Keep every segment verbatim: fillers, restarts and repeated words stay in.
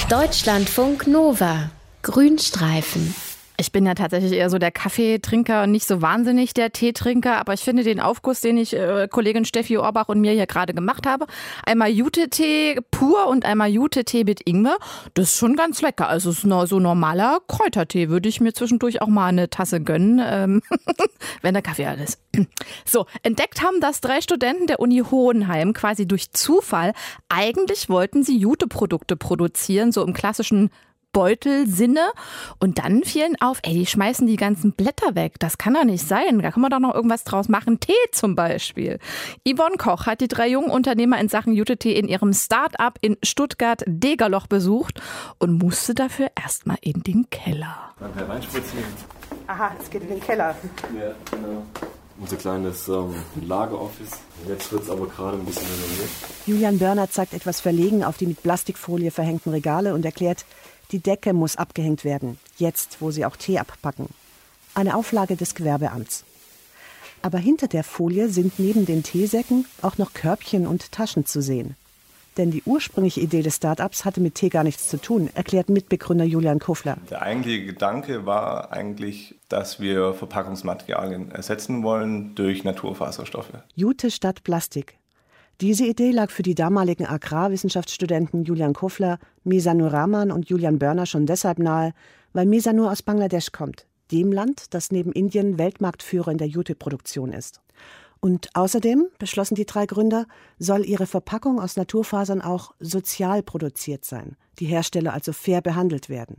Deutschlandfunk Nova. Grünstreifen. Ich bin ja tatsächlich eher so der Kaffeetrinker und nicht so wahnsinnig der Teetrinker, aber ich finde den Aufguss, den ich äh, Kollegin Steffi Orbach und mir hier gerade gemacht habe, einmal Jute-Tee pur und einmal Jute-Tee mit Ingwer, das ist schon ganz lecker. Also es ist nur so normaler Kräutertee, würde ich mir zwischendurch auch mal eine Tasse gönnen, ähm, wenn der Kaffee alles ist. So, entdeckt haben das drei Studenten der Uni Hohenheim quasi durch Zufall. Eigentlich wollten sie Jute-Produkte produzieren, so im klassischen Beutelsinne. Und dann fielen auf, ey, die schmeißen die ganzen Blätter weg. Das kann doch nicht sein. Da kann man doch noch irgendwas draus machen. Tee zum Beispiel. Yvonne Koch hat die drei jungen Unternehmer in Sachen Jute-Tee in ihrem Start-up in Stuttgart-Degerloch besucht und musste dafür erstmal in den Keller. Dann hereinspazieren. Aha, es geht in den Keller. Ja, genau. Unser kleines ähm, Lageroffice. Jetzt wird es aber gerade ein bisschen renoviert. Julian Börner zeigt etwas verlegen auf die mit Plastikfolie verhängten Regale und erklärt, die Decke muss abgehängt werden, jetzt, wo sie auch Tee abpacken. Eine Auflage des Gewerbeamts. Aber hinter der Folie sind neben den Teesäcken auch noch Körbchen und Taschen zu sehen. Denn die ursprüngliche Idee des Start-ups hatte mit Tee gar nichts zu tun, erklärt Mitbegründer Julian Kofler. Der eigentliche Gedanke war eigentlich, dass wir Verpackungsmaterialien ersetzen wollen durch Naturfaserstoffe. Jute statt Plastik. Diese Idee lag für die damaligen Agrarwissenschaftsstudenten Julian Kofler, Misanur Rahman und Julian Börner schon deshalb nahe, weil Misanur aus Bangladesch kommt, dem Land, das neben Indien Weltmarktführer in der Jute-Produktion ist. Und außerdem, beschlossen die drei Gründer, soll ihre Verpackung aus Naturfasern auch sozial produziert sein, die Hersteller also fair behandelt werden.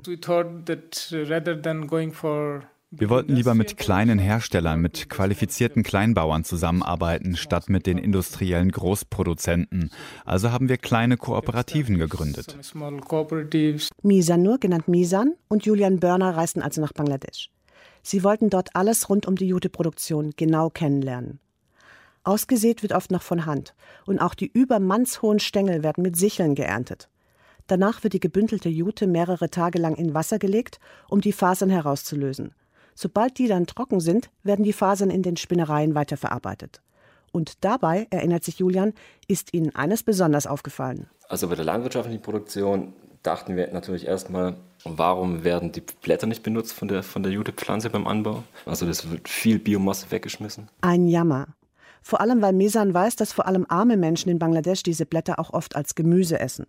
Wir wollten lieber mit kleinen Herstellern, mit qualifizierten Kleinbauern zusammenarbeiten, statt mit den industriellen Großproduzenten. Also haben wir kleine Kooperativen gegründet. Misanur, genannt Misan, und Julian Börner reisten also nach Bangladesch. Sie wollten dort alles rund um die Jute-Produktion genau kennenlernen. Ausgesät wird oft noch von Hand und auch die übermannshohen Stängel werden mit Sicheln geerntet. Danach wird die gebündelte Jute mehrere Tage lang in Wasser gelegt, um die Fasern herauszulösen. Sobald die dann trocken sind, werden die Fasern in den Spinnereien weiterverarbeitet. Und dabei, erinnert sich Julian, ist ihnen eines besonders aufgefallen. Also bei der landwirtschaftlichen Produktion dachten wir natürlich erstmal, warum werden die Blätter nicht benutzt von der, von der Jute-Pflanze beim Anbau? Also das wird viel Biomasse weggeschmissen. Ein Jammer. Vor allem, weil Misan weiß, dass vor allem arme Menschen in Bangladesch diese Blätter auch oft als Gemüse essen.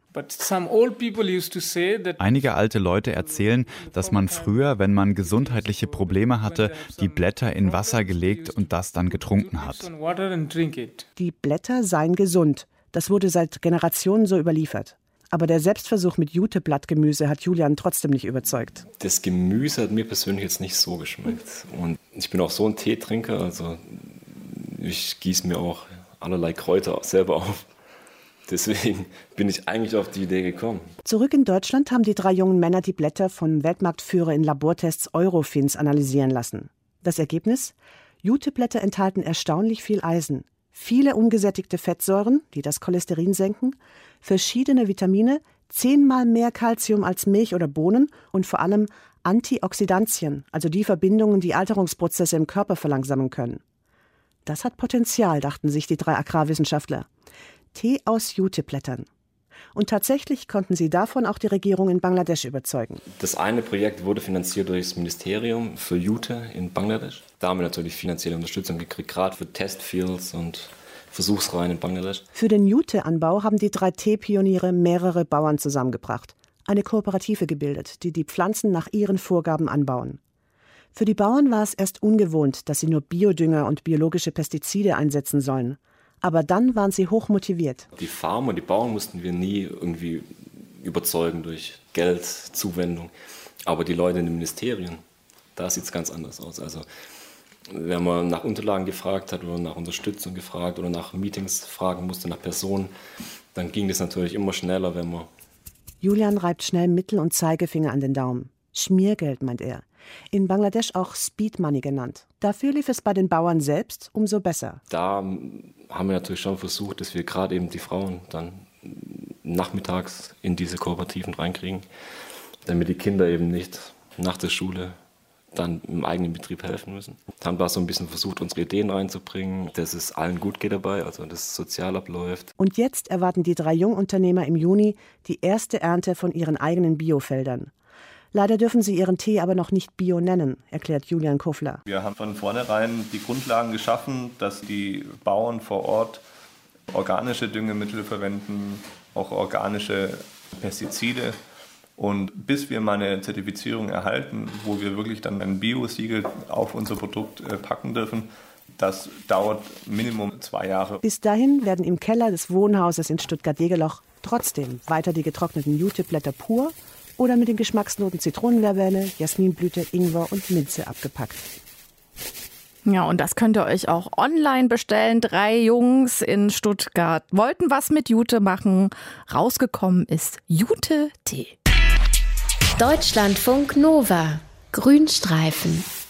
Einige alte Leute erzählen, dass man früher, wenn man gesundheitliche Probleme hatte, die Blätter in Wasser gelegt und das dann getrunken hat. Die Blätter seien gesund. Das wurde seit Generationen so überliefert. Aber der Selbstversuch mit Juteblattgemüse hat Julian trotzdem nicht überzeugt. Das Gemüse hat mir persönlich jetzt nicht so geschmeckt. Und ich bin auch so ein Teetrinker, also ich gieße mir auch allerlei Kräuter selber auf. Deswegen bin ich eigentlich auf die Idee gekommen. Zurück in Deutschland haben die drei jungen Männer die Blätter vom Weltmarktführer in Labortests Eurofins analysieren lassen. Das Ergebnis? Juteblätter enthalten erstaunlich viel Eisen, viele ungesättigte Fettsäuren, die das Cholesterin senken, verschiedene Vitamine, zehnmal mehr Calcium als Milch oder Bohnen und vor allem Antioxidantien, also die Verbindungen, die Alterungsprozesse im Körper verlangsamen können. Das hat Potenzial, dachten sich die drei Agrarwissenschaftler. Tee aus Juteblättern. Und tatsächlich konnten sie davon auch die Regierung in Bangladesch überzeugen. Das eine Projekt wurde finanziert durch das Ministerium für Jute in Bangladesch. Da haben wir natürlich finanzielle Unterstützung gekriegt, gerade für Testfields und Versuchsreihen in Bangladesch. Für den Jute-Anbau haben die drei Teepioniere mehrere Bauern zusammengebracht. Eine Kooperative gebildet, die die Pflanzen nach ihren Vorgaben anbauen. Für die Bauern war es erst ungewohnt, dass sie nur Biodünger und biologische Pestizide einsetzen sollen. Aber dann waren sie hoch motiviert. Die Farmer, die Bauern mussten wir nie irgendwie überzeugen durch Geldzuwendung. Aber die Leute in den Ministerien, da sieht es ganz anders aus. Also wenn man nach Unterlagen gefragt hat oder nach Unterstützung gefragt oder nach Meetings fragen musste, nach Personen, dann ging das natürlich immer schneller, wenn man... Julian reibt schnell Mittel- und Zeigefinger an den Daumen. Schmiergeld, meint er. In Bangladesch auch Speed Money genannt. Dafür lief es bei den Bauern selbst umso besser. Da haben wir natürlich schon versucht, dass wir gerade eben die Frauen dann nachmittags in diese Kooperativen reinkriegen, damit die Kinder eben nicht nach der Schule dann im eigenen Betrieb helfen müssen. Haben da so ein bisschen versucht, unsere Ideen reinzubringen, dass es allen gut geht dabei, also dass es sozial abläuft. Und jetzt erwarten die drei Jungunternehmer im Juni die erste Ernte von ihren eigenen Biofeldern. Leider dürfen sie ihren Tee aber noch nicht Bio nennen, erklärt Julian Kuffler. Wir haben von vornherein die Grundlagen geschaffen, dass die Bauern vor Ort organische Düngemittel verwenden, auch organische Pestizide. Und bis wir mal eine Zertifizierung erhalten, wo wir wirklich dann ein Bio-Siegel auf unser Produkt packen dürfen, das dauert Minimum zwei Jahre. Bis dahin werden im Keller des Wohnhauses in Stuttgart-Degeloch trotzdem weiter die getrockneten Juteblätter pur oder mit den Geschmacksnoten Zitronenverbelle, Jasminblüte, Ingwer und Minze abgepackt. Ja, und das könnt ihr euch auch online bestellen. Drei Jungs in Stuttgart wollten was mit Jute machen. Rausgekommen ist Jute-Tee. Deutschlandfunk Nova. Grünstreifen.